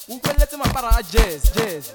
Ukwelete mapara jazz.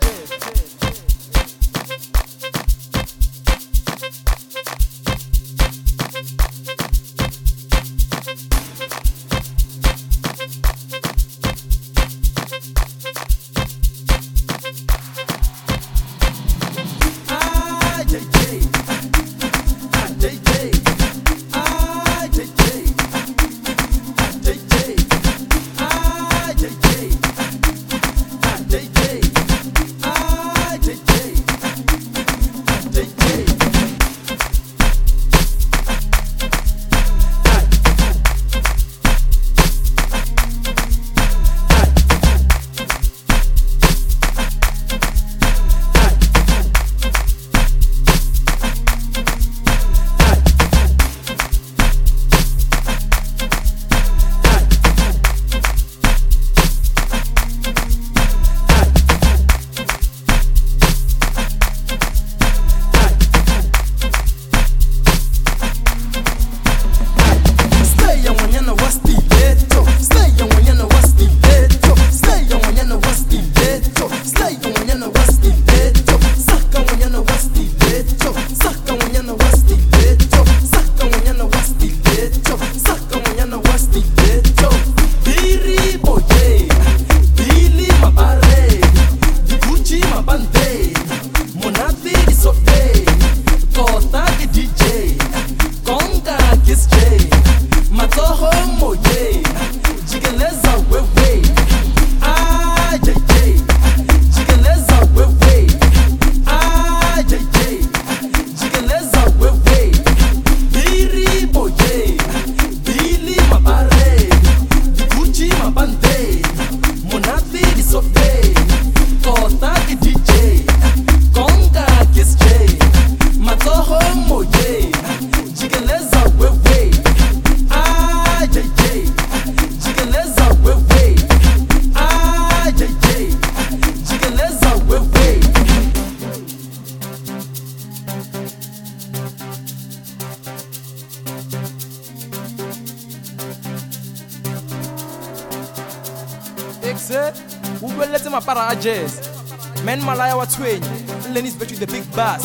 Ukwelete mapara jazz. Men malaya watwenye. Lenny's bet with the big bass.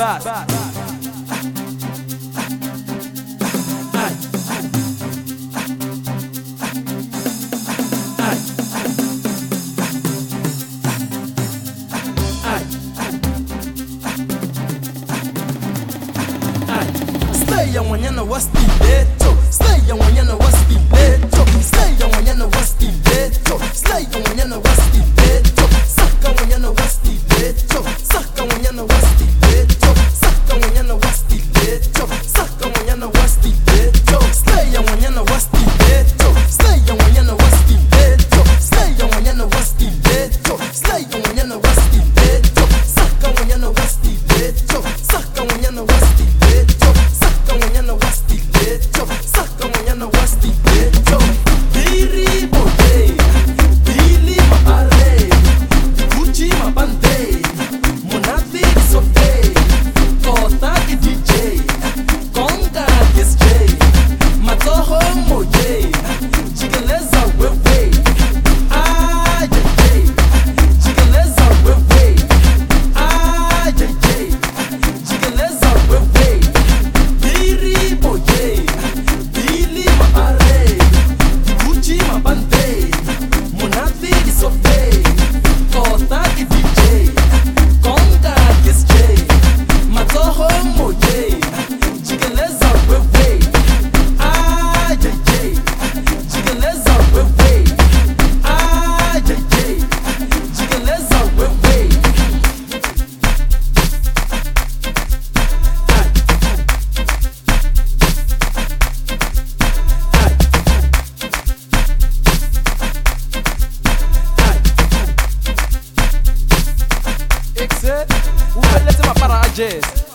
Stay on wanyana wastileto. Stay on wanyana wastileto. Stay on wanyana wastileto. Stay on wanyana wastileto. Saka wanyana wastileto. Saka wanyana wastileto. Saka wanyana wastileto. Saka wanyana wastileto. Stay on wanyana wastileto. Stay on wanyana wastileto. Stay on wanyana wastileto. Stay on wanyana wastileto. Saka wanyana wastileto. Saka wanyana wastileto. Saka wanyana wastileto. Saka wanyana wastileto. Biri bote, bili mapare, Gucci mapante, Monati sofe, Kota ki DJ, Konga KSJ, Matoho moye, Jigeleza wewe, ayeye, Jigeleza wewe, ayeye, Jigeleza wewe, Biri boye, bili mapare, Gucci mapante, Monati sofe, Kota ki DJ, Konga KSJ, Matoho moye, Jigeleza wewe, ayeye, Jigeleza wewe, ayeye, Jigeleza wewe. Ukwelete mapara jazz.